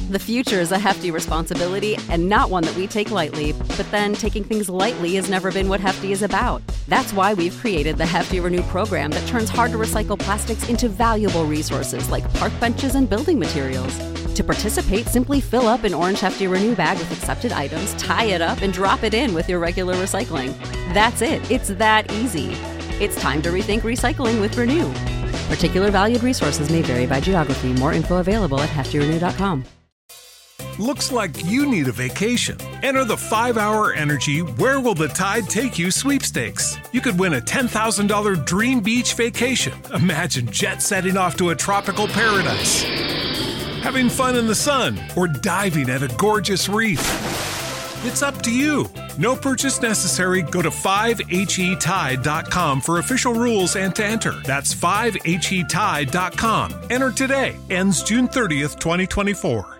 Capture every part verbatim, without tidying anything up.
The future is a hefty responsibility and not one that we take lightly, but then taking things lightly has never been what Hefty is about. That's why we've created the Hefty Renew program that turns hard-to-recycle plastics into valuable resources like park benches and building materials. To participate, simply fill up an orange Hefty Renew bag with accepted items, tie it up, and drop it in with your regular recycling. That's it. It's that easy. It's time to rethink recycling with Renew. Particular valued resources may vary by geography. More info available at hefty renew dot com. Looks like you need a vacation. Enter the five hour Energy Where Will the Tide Take You sweepstakes. You could win a ten thousand dollars dream beach vacation. Imagine jet setting off to a tropical paradise, having fun in the sun, or diving at a gorgeous reef. It's up to you. No purchase necessary. Go to five H E tide dot com for official rules and to enter. That's five H E tide dot com. Enter today. Ends June thirtieth, twenty twenty-four.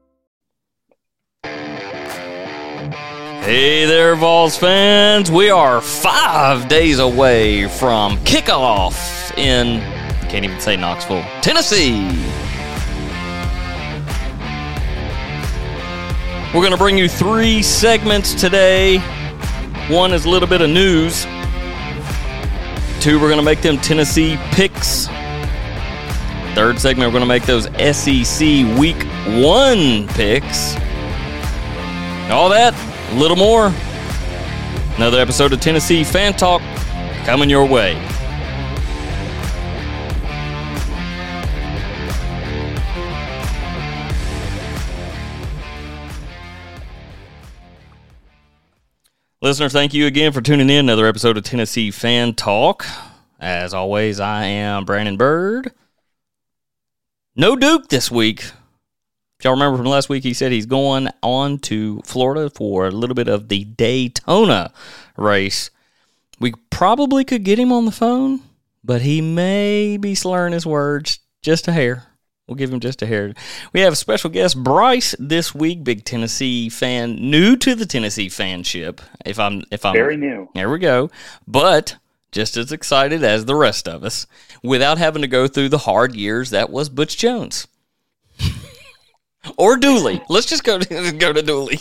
Hey there, Vols fans. We are five days away from kickoff in, can't even say Knoxville, Tennessee. We're going to bring you three segments today. One is a little bit of news. Two, we're going to make them Tennessee picks. Third segment, we're going to make those S E C Week one picks. All that, a little more. Another episode of Tennessee Fan Talk coming your way. Listeners, thank you again for tuning in. Another episode of Tennessee Fan Talk. As always, I am Brandon Bird. No Duke this week. If y'all remember from last week, he said he's going on to Florida for a little bit of the Daytona race. We probably could get him on the phone, but he may be slurring his words just a hair. We'll give him just a hair. We have a special guest, Bryce, this week. Big Tennessee fan, new to the Tennessee fanship. If I'm, if I'm very new. There we go. But just as excited as the rest of us, without having to go through the hard years that was Butch Jones or Dooley. Let's just go to go to Dooley.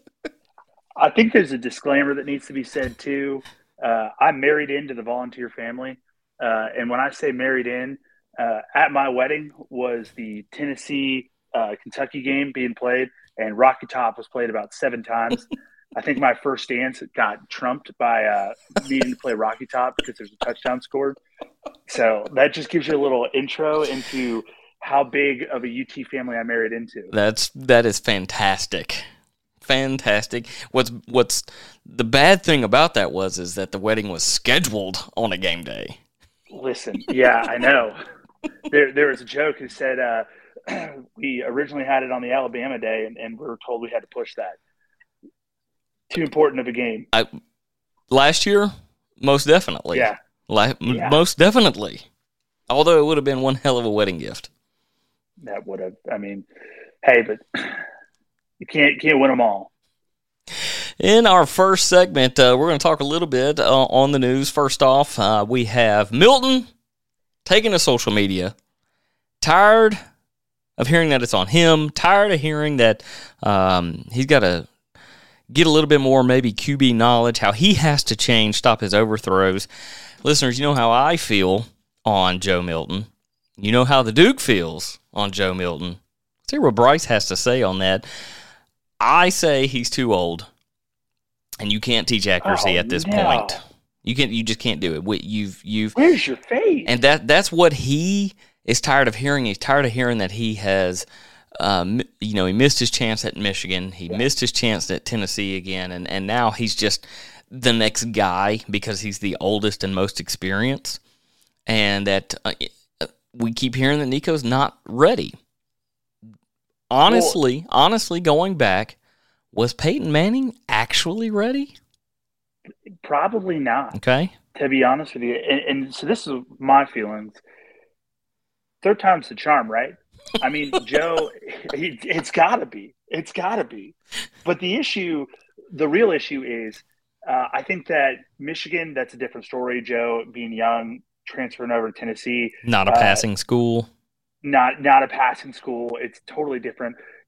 I think there's a disclaimer that needs to be said too. Uh, I'm married into the volunteer family, uh, and when I say married in. Uh, at my wedding was the Tennessee uh, Kentucky game being played, and Rocky Top was played about seven times. I think my first dance got trumped by uh, needing to play Rocky Top because there's a touchdown scored. So that just gives you a little intro into how big of a U T family I married into. That's that is fantastic, fantastic. What's what's the bad thing about that was is that the wedding was scheduled on a game day. Listen, yeah, I know. There, there was a joke who said uh, we originally had it on the Alabama day, and, and we were told we had to push that. Too important of a game. I, last year, most definitely. Yeah. La- yeah. Most definitely. Although it would have been one hell of a wedding gift. That would have. I mean, hey, but you can't can't win them all. In our first segment, uh, we're going to talk a little bit uh, on the news. First off, uh, we have Milton taking to social media, tired of hearing that it's on him, tired of hearing that um, he's got to get a little bit more maybe Q B knowledge, how he has to change, stop his overthrows. Listeners, you know how I feel on Joe Milton. You know how the Duke feels on Joe Milton. Let's hear what Bryce has to say on that. I say he's too old, and you can't teach accuracy oh, at this no. point. You can you just can't do it. You've you've Where's your face? And that that's what he is tired of hearing. He's tired of hearing that he has, um, you know, he missed his chance at Michigan. He yeah. missed his chance at Tennessee again, and and now he's just the next guy because he's the oldest and most experienced. And that uh, we keep hearing that Nico's not ready. Honestly, well, honestly, going back, was Peyton Manning actually ready? Probably not. Okay. To be honest with you. And, and so this is my feelings. Third time's the charm, right? I mean, Joe, he, it's got to be. It's got to be. But the issue, the real issue is, uh, I think that Michigan, that's a different story. Joe being young, transferring over to Tennessee. Not a uh, passing school. Not not a passing school. It's totally different.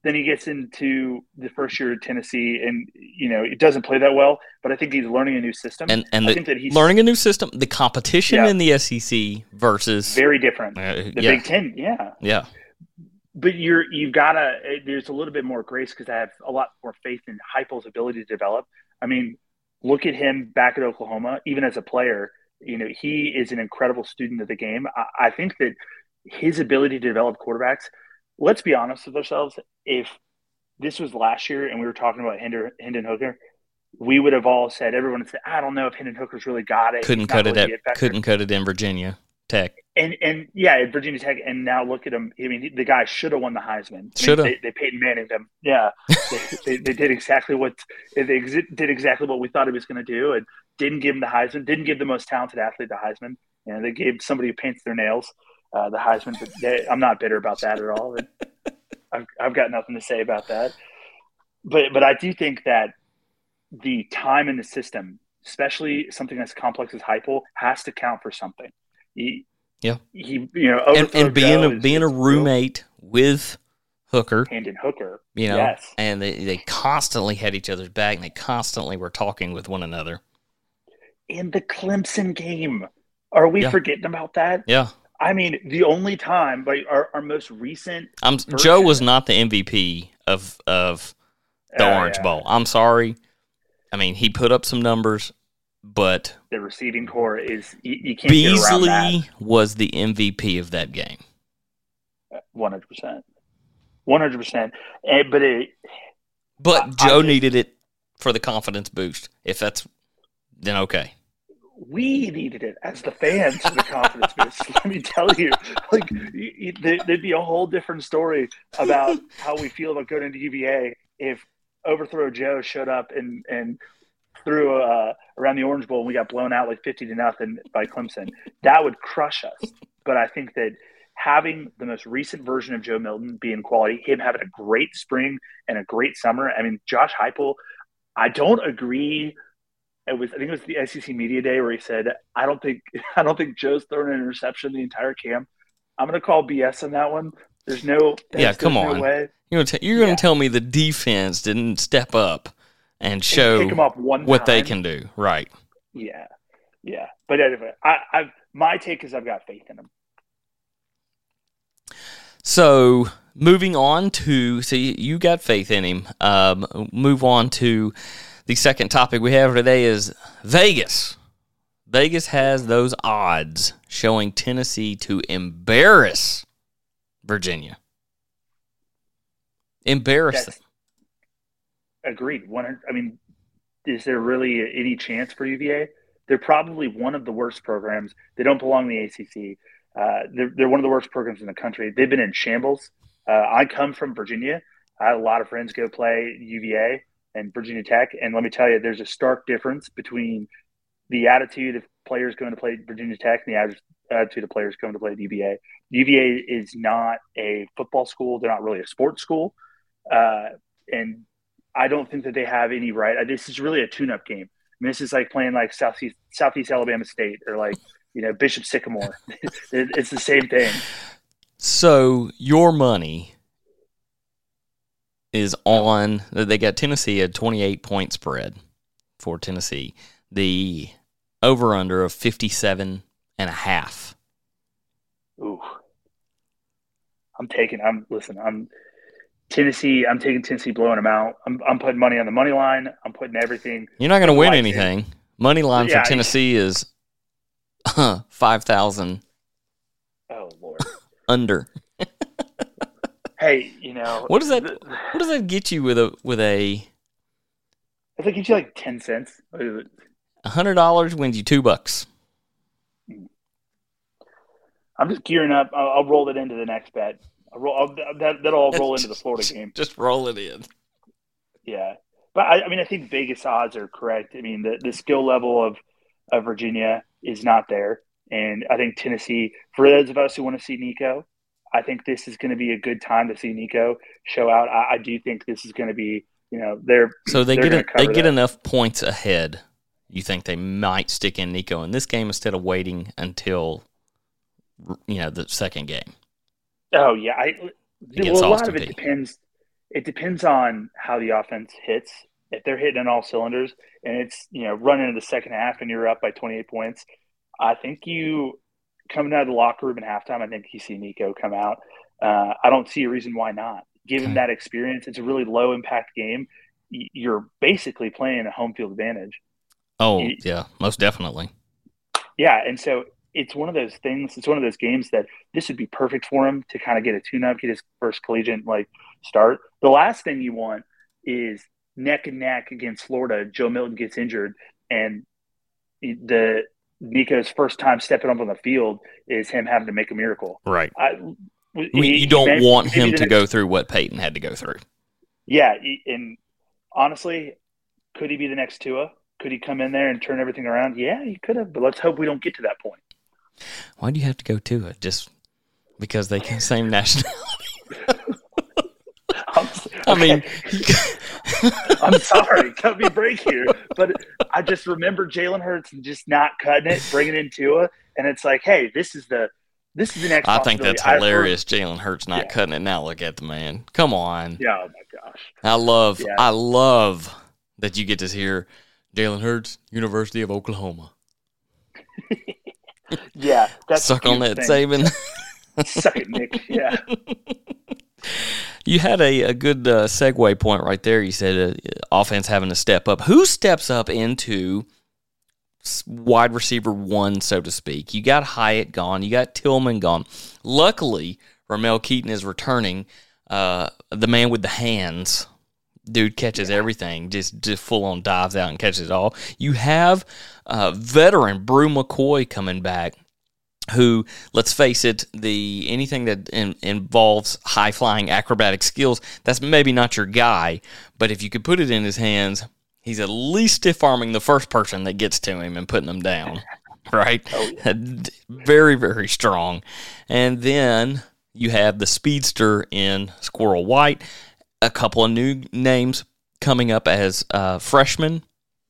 then he gets into the first year at Tennessee, and you know it doesn't play that well. But I think he's learning a new system, and and I the, think that he's learning a new system. The competition yeah. in the S E C versus very different. Uh, the yeah. Big Ten, yeah, yeah. But you're you've got to. There's a little bit more grace because I have a lot more faith in Heupel's ability to develop. I mean, look at him back at Oklahoma, even as a player. You know, he is an incredible student of the game. I, I think that his ability to develop quarterbacks. Let's be honest with ourselves. If this was last year and we were talking about Hendon, Hendon Hooker, we would have all said, everyone would say, I don't know if Hendon Hooker's really got it. Couldn't cut it at, couldn't cut it in Virginia Tech. And, and yeah, at Virginia Tech. And now look at him. I mean, the guy should have won the Heisman. Should have. They, they Peyton Manning him. Yeah. they, they, they did exactly what they exi- did exactly what we thought he was going to do, and didn't give him the Heisman, didn't give the most talented athlete the Heisman. And they gave somebody who paints their nails uh, the Heisman. But they, I'm not bitter about that at all. I've, I've got nothing to say about that. But but I do think that the time in the system, especially something as complex as Heupel, has to count for something. He, yeah, he you know, and, and being a is, being a roommate with Hooker, Hendon Hooker, you know, yes. and they they constantly had each other's back, and they constantly were talking with one another. In the Clemson game, are we yeah. forgetting about that? Yeah. I mean, the only time, like our, our most recent, I'm, Joe was not the M V P of of the uh, Orange yeah. Bowl. I'm sorry. I mean, he put up some numbers, but the receiving core is you, you can't Beasley get around that. Was the M V P of that game. One hundred percent, one hundred percent. But it, but I, Joe I just, needed it for the confidence boost. If that's then okay. We needed it as the fans for the confidence boost. Let me tell you, like there'd be a whole different story about how we feel about going into U V A if Overthrow Joe showed up and and threw uh, around the Orange Bowl and we got blown out like fifty to nothing by Clemson. That would crush us. But I think that having the most recent version of Joe Milton being quality, him having a great spring and a great summer. I mean, Josh Heupel, I don't agree. It was, I think it was the S E C Media Day where he said, "I don't think, I don't think Joe's thrown an interception the entire camp." I'm going to call B S on that one. There's no, yeah, come on. No way. You're going to t- you're yeah. going to tell me the defense didn't step up and show and pick him up one what time. they can do, right? Yeah, yeah. But anyway, I, I've my take is I've got faith in him. So moving on to, so you got faith in him. Um, move on to. The second topic we have today is Vegas. Vegas has those odds showing Tennessee to embarrass Virginia. Embarrass them. Agreed. One, I mean, is there really any chance for U V A? They're probably one of the worst programs. They don't belong in the A C C. Uh, they're, they're one of the worst programs in the country. They've been in shambles. Uh, I come from Virginia. I had a lot of friends go play U V A and Virginia Tech. And let me tell you, there's a stark difference between the attitude of players going to play Virginia Tech and the attitude of players going to play U V A. U V A is not a football school. They're not really a sports school. Uh, and I don't think that they have any right. This is really a tune-up game. I mean, this is like playing like Southeast, Southeast Alabama State or like, you know, Bishop Sycamore. It's the same thing. So your money is on, they got Tennessee at twenty-eight point spread for Tennessee. The over-under of fifty-seven and a half. Ooh. I'm taking, I'm, listen, I'm Tennessee, I'm taking Tennessee blowing them out. I'm, I'm putting money on the money line. I'm putting everything. You're not going to win anything. In. Money line yeah, for Tennessee yeah. is uh, five thousand. Oh, Lord. Under. Hey, you know what does that? The, what does that get you with a with a? I think it gets you like ten cents. A hundred dollars wins you two bucks. I'm just gearing up. I'll, I'll roll it into the next bet. I'll roll, I'll, that that'll all roll into the Florida game. Just roll it in. Yeah, but I, I mean, I think Vegas odds are correct. I mean, the the skill level of of Virginia is not there, and I think Tennessee. For those of us who want to see Nico. I think this is going to be a good time to see Nico show out. I, I do think this is going to be, you know, they're so they they're get a, they get that. enough points ahead. You think they might stick in Nico in this game instead of waiting until, you know, the second game? Oh yeah, I, well, a lot of it depends. it depends on how the offense hits. If they're hitting on all cylinders and it's, you know, running into the second half and you're up by twenty-eight points, I think you coming out of the locker room in halftime, I think you see Nico come out. Uh, I don't see a reason why not. Give him that experience. It's a really low impact game. You're basically playing a home field advantage. Oh, you, yeah, most definitely. Yeah, and so it's one of those things. It's one of those games that this would be perfect for him to kind of get a tune-up, get his first collegiate like start. The last thing you want is neck and neck against Florida. Joe Milton gets injured, and the Nico's first time stepping up on the field is him having to make a miracle. Right. I, he, you don't maybe, want him to next, go through what Peyton had to go through. Yeah, and honestly, could he be the next Tua? Could he come in there and turn everything around? Yeah, he could have, but let's hope we don't get to that point. Why do you have to go Tua? Just because they can same nationality? I'm, I mean, I'm sorry, cut me a break here, but I just remember Jalen Hurts just not cutting it, bringing in Tua, and it's like, hey, this is the this is the next. I think that's hilarious. Jalen Hurts not yeah. cutting it. Now look at the man. Come on. Yeah. Oh my gosh. I love. Yeah. I love that you get to hear Jalen Hurts, University of Oklahoma. Yeah, that's suck on that, Saban. Suck it, Nick. Yeah. You had a, a good uh, segue point right there. You said uh, offense having to step up. Who steps up into wide receiver one, so to speak? You got Hyatt gone. You got Tillman gone. Luckily, Ramel Keaton is returning. Uh, the man with the hands. Dude catches everything, just, just full-on dives out and catches it all. You have uh, veteran Brew McCoy coming back, who, let's face it, the anything that in, involves high-flying acrobatic skills, that's maybe not your guy, but if you could put it in his hands, he's at least stiff-arming the first person that gets to him and putting them down, right? Oh, yeah. Very, very strong. And then you have the speedster in Squirrel White, a couple of new names coming up as uh, freshmen.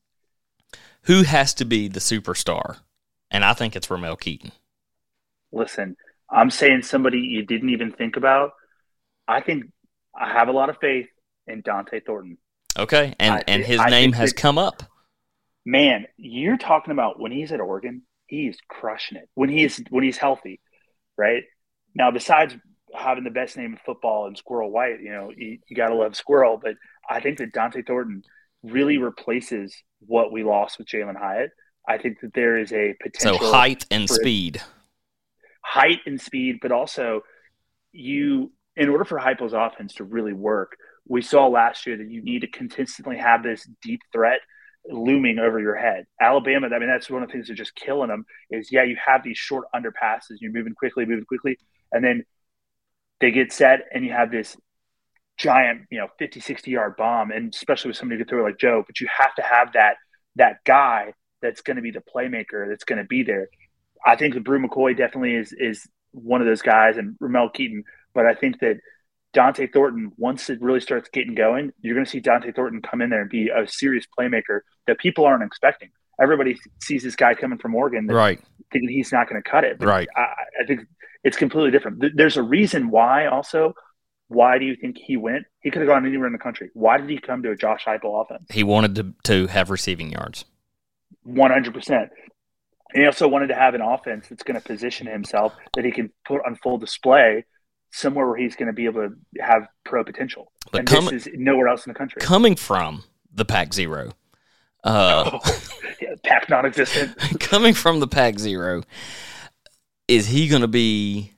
Who has to be the superstar? And I think it's Ramel Keaton. Listen, I'm saying somebody you didn't even think about. I think I have a lot of faith in Dante Thornton. Okay, and, I, and his I name has that, come up. Man, you're talking about when he's at Oregon, he's crushing it. When he's when he's healthy, right? Now, besides having the best name in football and Squirrel White, you know, you, you got to love Squirrel. But I think that Dante Thornton really replaces what we lost with Jalen Hyatt. I think that there is a potential. So height and speed. Height and speed, but also you, in order for Heupel's offense to really work, we saw last year that you need to consistently have this deep threat looming over your head. Alabama, I mean, that's one of the things that's just killing them is, yeah, you have these short underpasses, you're moving quickly, moving quickly, and then they get set and you have this giant, you know, fifty, sixty-yard bomb, and especially with somebody who can throw like Joe, but you have to have that that guy that's going to be the playmaker that's going to be there. I think that Brew McCoy definitely is is one of those guys, and Ramel Keaton. But I think that Dante Thornton, once it really starts getting going, you're going to see Dante Thornton come in there and be a serious playmaker that people aren't expecting. Everybody sees this guy coming from Oregon, right, thinking he's not going to cut it. But right. I, I think it's completely different. There's a reason why. Also, why do you think he went? He could have gone anywhere in the country. Why did he come to a Josh Heupel offense? He wanted to to have receiving yards. one hundred percent. And he also wanted to have an offense that's going to position himself that he can put on full display somewhere where he's going to be able to have pro potential. But and com- this is nowhere else in the country. Coming from the Pac Zero. Uh, oh, yeah, Pac non-existent. Coming from the Pac Zero, is he going to be...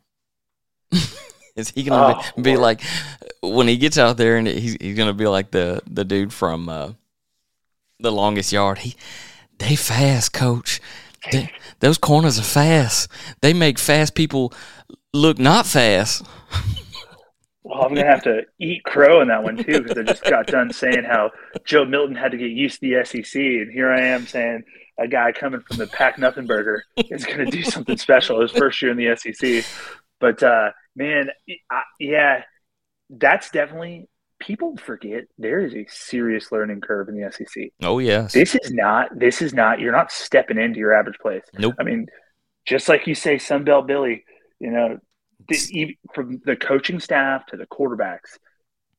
is he going to oh, be, be like... When he gets out there and he's, he's going to be like the, the dude from uh, The Longest Yard. He, they fast, coach. They, those corners are fast. They make fast people look not fast. Well, I'm going to have to eat crow in that one, too, because I just got done saying how Joe Milton had to get used to the S E C, and here I am saying a guy coming from the Pac Nothing Burger is going to do something special his first year in the S E C. But, uh, man, I, yeah, that's definitely – people forget there is a serious learning curve in the S E C. Oh, yes. This is not – this is not – you're not stepping into your average place. Nope. I mean, just like you say, Sunbelt Billy, you know – The, from the coaching staff to the quarterbacks,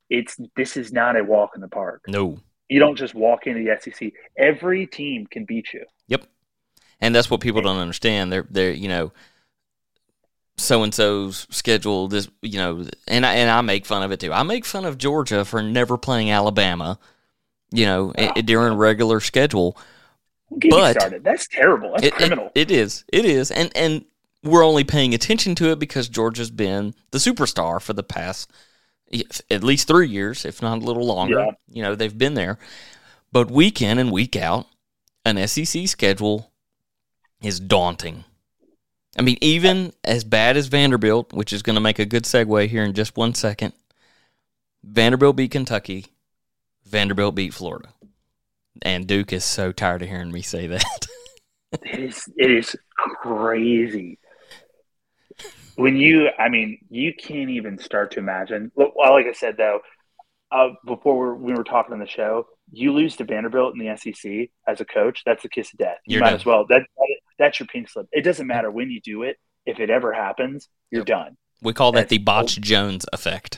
it's this is not a walk in the park. No. You don't just walk into the S E C. Every team can beat you. Yep. And that's what people don't understand. They're they're you know, so and so's schedule this you know, and I and I make fun of it too. I make fun of Georgia for never playing Alabama, you know, oh. it, during regular schedule. Get but me started. That's terrible. That's it, criminal. It, it is. It is. And and we're only paying attention to it because Georgia's been the superstar for the past at least three years, if not a little longer. Yeah. You know, they've been there. But week in and week out, an S E C schedule is daunting. I mean, even as bad as Vanderbilt, which is going to make a good segue here in just one second, Vanderbilt beat Kentucky, Vanderbilt beat Florida. And Duke is so tired of hearing me say that. it is it is crazy. When you, I mean, you can't even start to imagine. Look, well, like I said, though, uh, before we were, we were talking on the show, you lose to Vanderbilt in the S E C as a coach, that's a kiss of death. You you're might done. as well. That, that That's your pink slip. It doesn't matter when you do it. If it ever happens, you're yep. done. We call that that's the Botch Jones effect.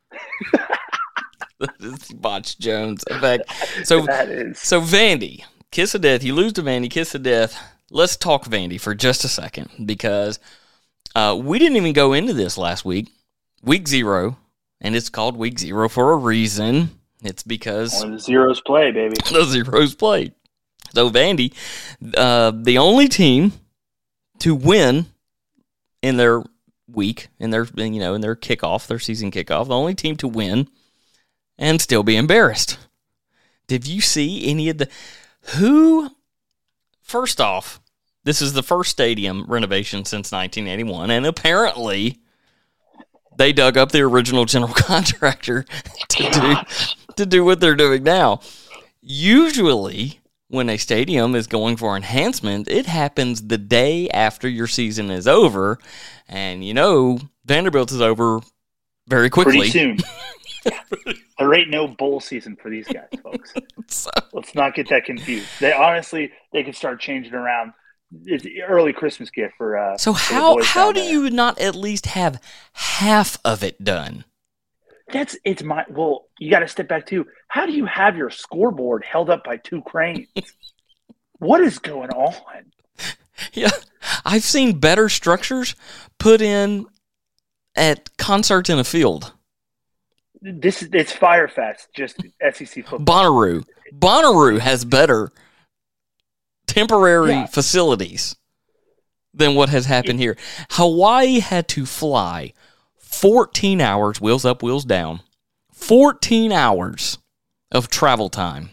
It's the Botch Jones effect. So, that is. so Vandy, kiss of death. You lose to Vandy, kiss of death. Let's talk Vandy for just a second because uh, we didn't even go into this last week, week zero, and it's called week zero for a reason. It's because Only the zeros play, baby. The zeros played. So Vandy, uh, the only team to win in their week, in their you know in their kickoff, their season kickoff, the only team to win and still be embarrassed. Did you see any of the who? First off, this is the first stadium renovation since nineteen eighty-one, and apparently they dug up the original general contractor to do to do what they're doing now. Usually, when a stadium is going for enhancement, it happens the day after your season is over, and you know Vanderbilt is over very quickly. Pretty soon. There ain't no bowl season for these guys, folks. So, let's not get that confused. They honestly, they could start changing around. It's an early Christmas gift for. Uh, so for how how do there. you not at least have half of it done? That's it's my well. You got to step back too. How do you have your scoreboard held up by two cranes? What is going on? Yeah, I've seen better structures put in at concerts in a field. This is it's Firefest, just S E C football. Bonnaroo, Bonnaroo has better temporary Yeah. facilities than what has happened here. Hawaii had to fly fourteen hours, wheels up, wheels down, fourteen hours of travel time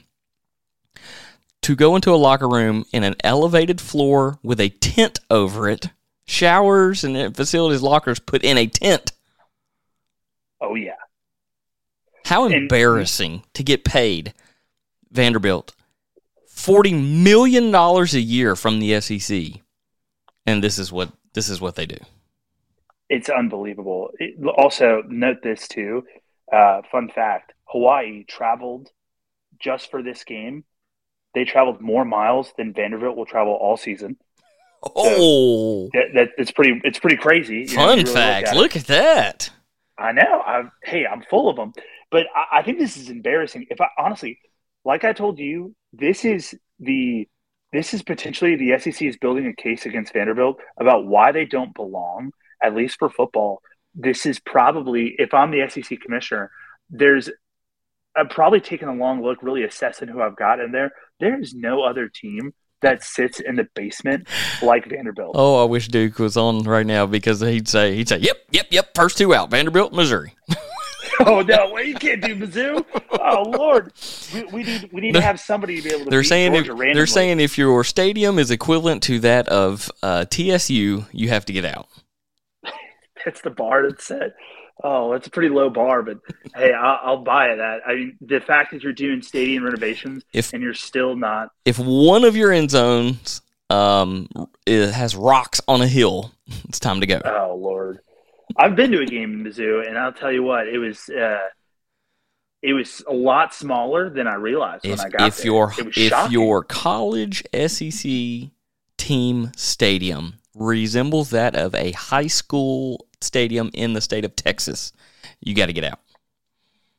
to go into a locker room in an elevated floor with a tent over it, showers and facilities, lockers put in a tent. Oh yeah. How And- embarrassing to get paid, Vanderbilt, forty million dollars a year from the S E C, and this is what this is what they do. It's unbelievable. It, also, note this too. Uh, fun fact: Hawaii traveled just for this game. They traveled more miles than Vanderbilt will travel all season. Oh, That, that it's pretty. It's pretty crazy. you know, fun if you really fact! at it. Look at that. I know. I'm, hey, I'm full of them. But I, I think this is embarrassing. If I honestly, like I told you, this is the this is potentially the S E C is building a case against Vanderbilt about why they don't belong, at least for football. This is probably, if I'm the S E C commissioner, there's I'm probably taking a long look, really assessing who I've got in there. There's no other team that sits in the basement like Vanderbilt. Oh, I wish Duke was on right now because he'd say he'd say, "Yep, yep, yep, first two out, Vanderbilt, Missouri." Oh no! Well, you can't do Mizzou. Oh Lord, we, we need we need to have somebody to be able to. They're beat saying if, Georgia randomly. they're saying if your stadium is equivalent to that of uh, T S U, you have to get out. That's the bar that's set. Oh, that's a pretty low bar, but hey, I'll, I'll buy that. I mean, the fact that you're doing stadium renovations If- and you're still not. If one of your end zones um, it has rocks on a hill, it's time to go. Oh Lord, I've been to a game in Mizzou, and I'll tell you what, it was. Uh, it was a lot smaller than I realized If when I got if there. your It was if shocking. your college S E C team stadium resembles that of a high school stadium in the state of Texas, you got to get out.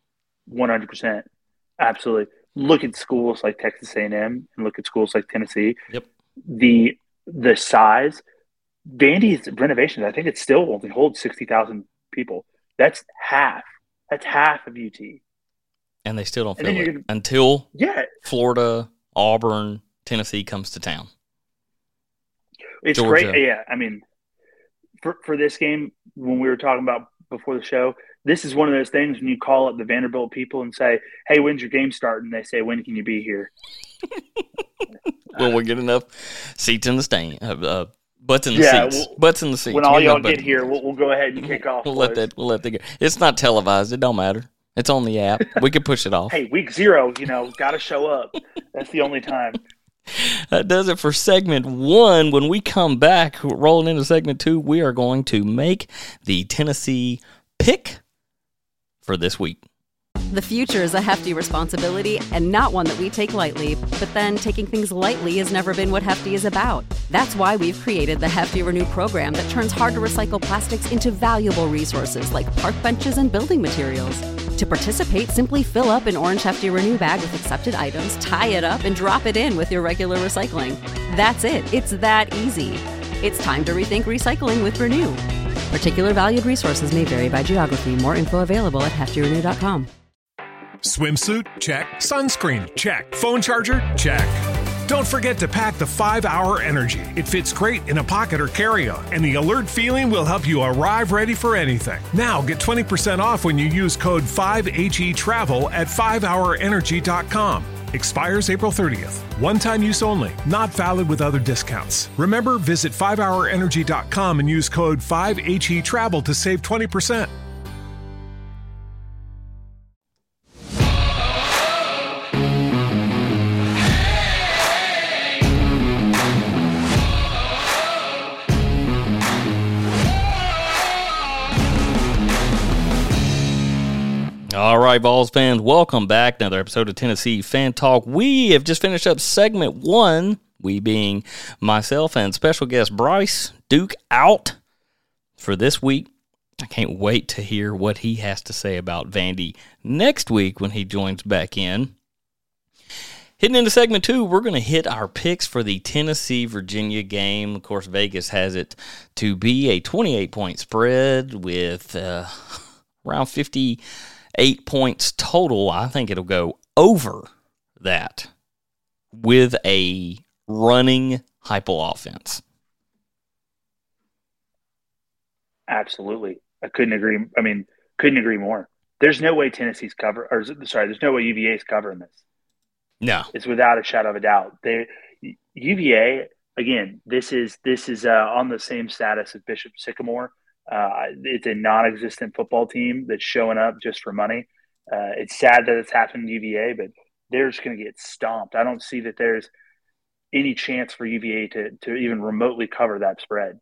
one hundred percent. Absolutely. Look at schools like Texas A and M and look at schools like Tennessee. Yep. The the size, Vandy's renovations, I think it still only holds sixty thousand people. That's half. That's half of U T. And they still don't And feel then it you're gonna- until Yeah. Florida, Auburn, Tennessee comes to town. It's Georgia. great. Yeah. I mean, for, for this game, when we were talking about before the show, this is one of those things when you call up the Vanderbilt people and say, hey, when's your game starting? They say, when can you be here? Will we get enough seats in the stand? Uh, uh, butts in the Yeah, seats. well, butts in the seats. When all Get y'all enough butts get in here, the we'll, we'll go ahead and kick off. We'll let boys. that. We'll let that go. It's not televised. It don't matter. It's on the app. We can push it off. Hey, week zero, you know, got to show up. That's the only time. That does it for segment one. When we come back, rolling into segment two, we are going to make the Tennessee pick for this week. The future is a hefty responsibility and not one that we take lightly, but then taking things lightly has never been what Hefty is about. That's why we've created the Hefty Renew program that turns hard-to-recycle plastics into valuable resources like park benches and building materials. To participate, simply fill up an orange Hefty Renew bag with accepted items, tie it up, and drop it in with your regular recycling. That's it. It's that easy. It's time to rethink recycling with Renew. Particular valued resources may vary by geography. More info available at hefty renew dot com. Swimsuit? Check. Sunscreen? Check. Phone charger? Check. Don't forget to pack the five hour Energy. It fits great in a pocket or carry-on, and the alert feeling will help you arrive ready for anything. Now get twenty percent off when you use code five H E Travel at five hour energy dot com. Expires April thirtieth. One-time use only. Not valid with other discounts. Remember, visit five hour energy dot com and use code five H E Travel to save twenty percent. All right, Vols fans, welcome back. Another episode of Tennessee Fan Talk. We have just finished up segment one, we being myself and special guest Bryce Duke out for this week. I can't wait to hear what he has to say about Vandy next week when he joins back in. Hitting into segment two, we're going to hit our picks for the Tennessee-Virginia game. Of course, Vegas has it to be a twenty-eight point spread with uh, around fifty-eight points total. I think it'll go over that with a running Heupel offense. Absolutely. I couldn't agree. I mean, couldn't agree more. There's no way Tennessee's cover, or sorry, there's no way U V A is covering this. No. It's without a shadow of a doubt. They U V A, again, this is this is uh, on the same status as Bishop Sycamore. Uh, it's a non-existent football team that's showing up just for money. Uh, it's sad that it's happened to U V A, but they're just going to get stomped. I don't see that there's any chance for U V A to to even remotely cover that spread.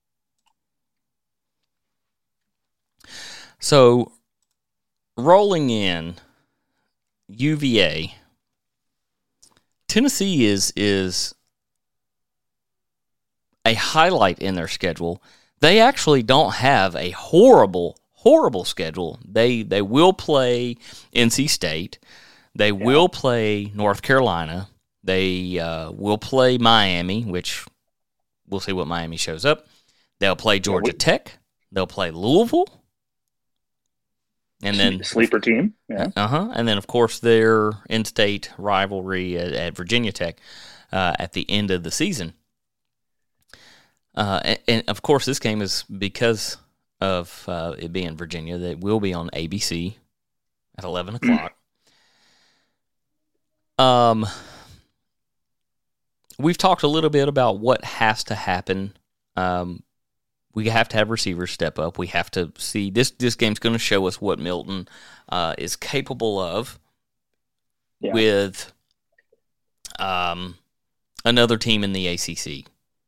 So, rolling in U V A, Tennessee is is a highlight in their schedule. They actually don't have a horrible, horrible schedule. They they will play N C State. They yeah. will play North Carolina. They uh, will play Miami, which we'll see what Miami shows up. They'll play Georgia Tech. They'll play Louisville. And then sleeper team, yeah. Uh huh. And then, of course, their in-state rivalry at, at Virginia Tech uh, at the end of the season. Uh, and, and of course, this game is because of uh, it being Virginia. That will be on A B C at eleven o'clock. um, we've talked a little bit about what has to happen. Um. We have to have receivers step up. We have to see this. This game's going to show us what Milton uh, is capable of yeah. with um, another team in the A C C.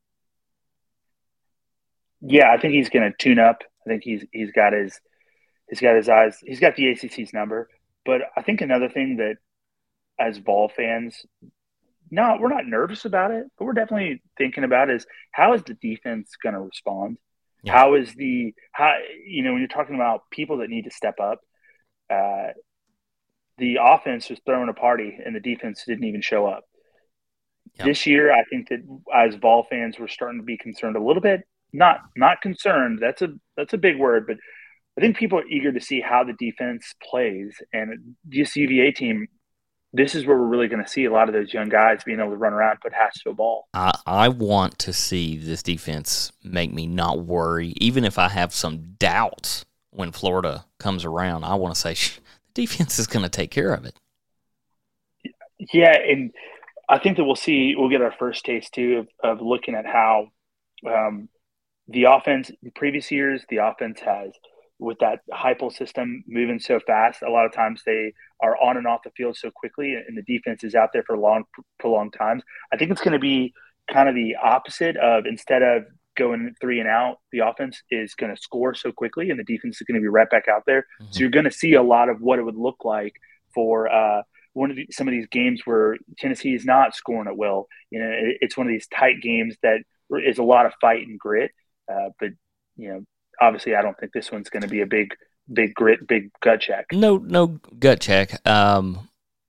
Yeah, I think he's going to tune up. I think he's he's got his he's got his eyes. He's got the A C C's number. But I think another thing that, as Vol fans, no, we're not nervous about it, but we're definitely thinking about is how is the defense going to respond? Yeah. How is the how you know when you're talking about people that need to step up, uh, the offense was throwing a party and the defense didn't even show up. Yep. This year, I think that as Vol fans, we're starting to be concerned a little bit. Not not concerned. That's a that's a big word, but I think people are eager to see how the defense plays. And this U V A team, this is where we're really going to see a lot of those young guys being able to run around and put hats to a ball. I, I want to see this defense make me not worry, even if I have some doubts when Florida comes around. I want to say the defense is going to take care of it. Yeah, and I think that we'll see, we'll get our first taste too of, of looking at how um, the offense, in previous years, the offense has, with that Heupel system moving so fast, a lot of times they are on and off the field so quickly, and the defense is out there for long, prolonged times. I think it's going to be kind of the opposite of, instead of going three and out, the offense is going to score so quickly, and the defense is going to be right back out there. Mm-hmm. So you're going to see a lot of what it would look like for uh, one of the, some of these games where Tennessee is not scoring at will. You know, it, it's one of these tight games that is a lot of fight and grit. Uh, but you know, obviously, I don't think this one's going to be a big, big grit, big gut check. No, no gut check. Um,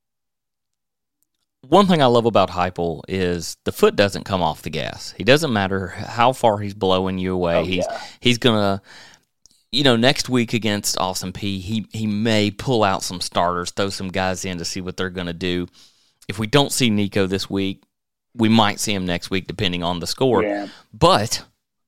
one thing I love about Heupel is the foot doesn't come off the gas. He doesn't matter how far he's blowing you away. Oh, he's yeah. he's gonna, you know, next week against Austin Peay, he he may pull out some starters, throw some guys in to see what they're gonna do. If we don't see Nico this week, we might see him next week, depending on the score. Yeah. But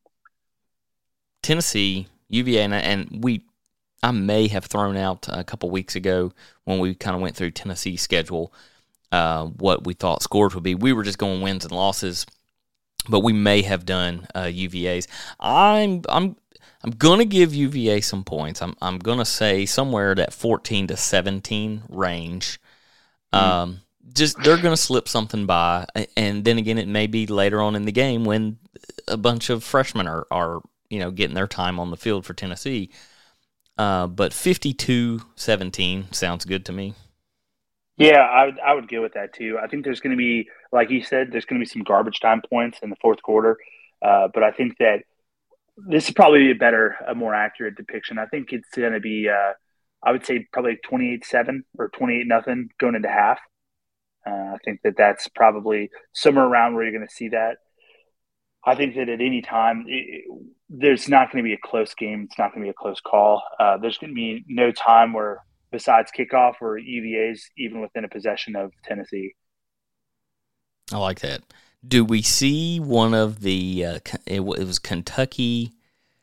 Tennessee, U V A, and, and we, I may have thrown out a couple weeks ago when we kind of went through Tennessee's schedule, uh, what we thought scores would be. We were just going wins and losses, but we may have done uh, U V A's. I'm I'm I'm gonna give U V A some points. I'm I'm gonna say somewhere that fourteen to seventeen range. Mm. Um, just they're gonna slip something by, and then again, it may be later on in the game when a bunch of freshmen are are. you know, getting their time on the field for Tennessee. Uh, but fifty-two seventeen sounds good to me. Yeah, I would, I would go with that too. I think there's going to be, like you said, there's going to be some garbage time points in the fourth quarter. Uh, but I think that this is probably a better, a more accurate depiction. I think it's going to be, uh, I would say probably twenty-eight seven or twenty-eight nothing going into half. Uh, I think that that's probably somewhere around where you're going to see that. I think that at any time, it, there's not going to be a close game. It's not going to be a close call. Uh, there's going to be no time where, besides kickoff, where U V A's even within a possession of Tennessee. I like that. Do we see one of the, uh, it, it was Kentucky,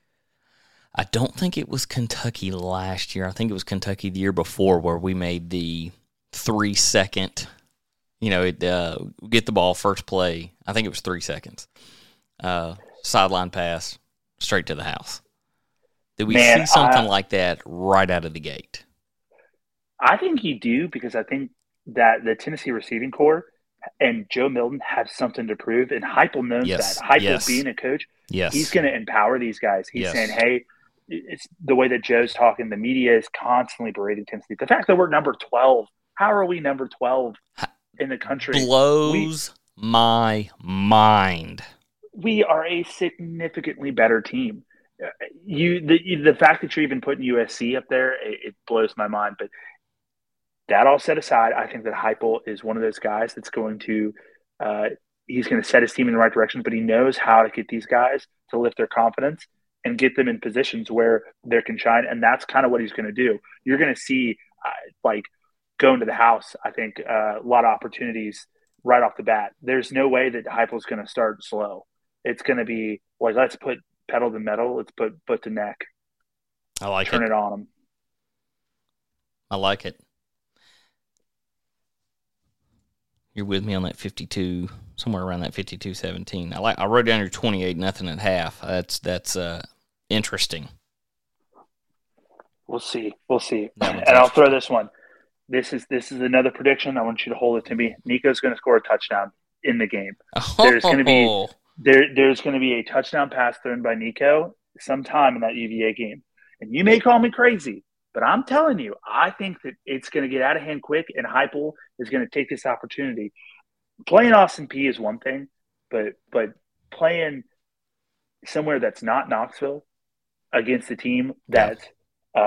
I don't think it was Kentucky last year. I think it was Kentucky the year before where we made the three-second, you know, it, uh, get the ball first play. I think it was three seconds. Uh, sideline pass, straight to the house. Did we Man, see something I, like that right out of the gate? I think you do, because I think that the Tennessee receiving corps and Joe Milton have something to prove, and Heupel knows yes. that. Heupel yes. being a coach, yes. he's going to empower these guys. He's yes. saying, hey, it's the way that Joe's talking. The media is constantly berating Tennessee. The fact that we're number twelve, how are we number twelve in the country? Blows we, my mind. We are a significantly better team. You the the fact that you're even putting U S C up there, it, it blows my mind. But that all set aside, I think that Heupel is one of those guys that's going to uh, he's going to set his team in the right direction, but he knows how to get these guys to lift their confidence and get them in positions where they can shine, and that's kind of what he's going to do. You're going to see uh, like going to the house. I think uh, a lot of opportunities right off the bat. There's no way that Heupel's going to start slow. It's going to be like, let's put pedal to metal. Let's put foot to neck. I like Turn it. it on them. I like it. You're with me on that fifty-two, somewhere around that fifty-two seventeen. I like. I wrote down your twenty-eight nothing at half. That's that's uh, interesting. We'll see. We'll see. And I'll throw this one. This is this is another prediction. I want you to hold it to me. Nico's going to score a touchdown in the game. Oh. There's going to be there. There's going to be a touchdown pass thrown by Nico sometime in that U V A game. And you may call me crazy, but I'm telling you, I think that it's going to get out of hand quick, and Heupel is going to take this opportunity. Playing Austin Peay is one thing, but but playing somewhere that's not Knoxville against a team that uh,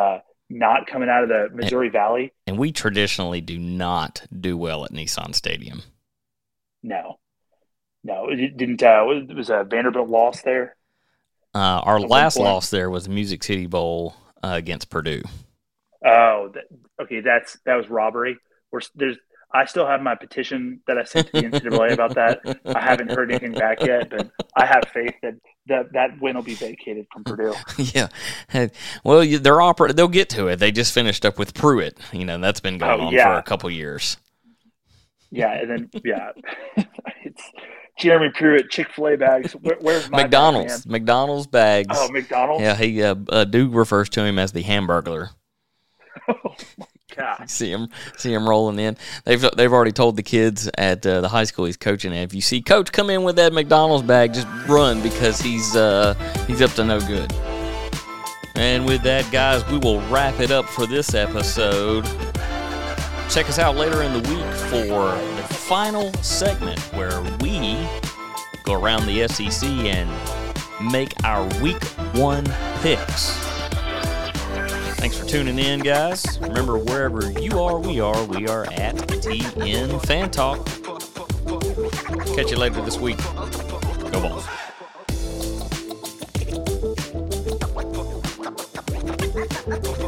not coming out of the Missouri and, Valley. And we traditionally do not do well at Nissan Stadium. No, no, it didn't. Uh, it was a Vanderbilt loss there. Uh, our last loss there was the Music City Bowl uh, against Purdue. Oh, that, okay. That's that was robbery. We're, there's. I still have my petition that I sent to the N C double A about that. I haven't heard anything back yet, but I have faith that that, that win will be vacated from Purdue. Yeah. Well, they're oper- they'll get to it. They just finished up with Pruitt. You know, that's been going oh, on yeah. for a couple years. Yeah, and then, yeah. It's Jeremy Pruitt, Chick-fil-A bags. Where, where's my McDonald's. bag, McDonald's bags. Oh, McDonald's? Yeah, he uh, uh, Duke refers to him as the Hamburglar. Oh, my God. See him, see him rolling in. They've they've already told the kids at uh, the high school he's coaching at, if you see Coach come in with that McDonald's bag, just run because he's uh, he's up to no good. And with that, guys, we will wrap it up for this episode. Check us out later in the week for the final segment where we go around the S E C and make our week one picks. Thanks for tuning in, guys. Remember, wherever you are, we are. We are at T N Fan Talk. Catch you later this week. Go Vols.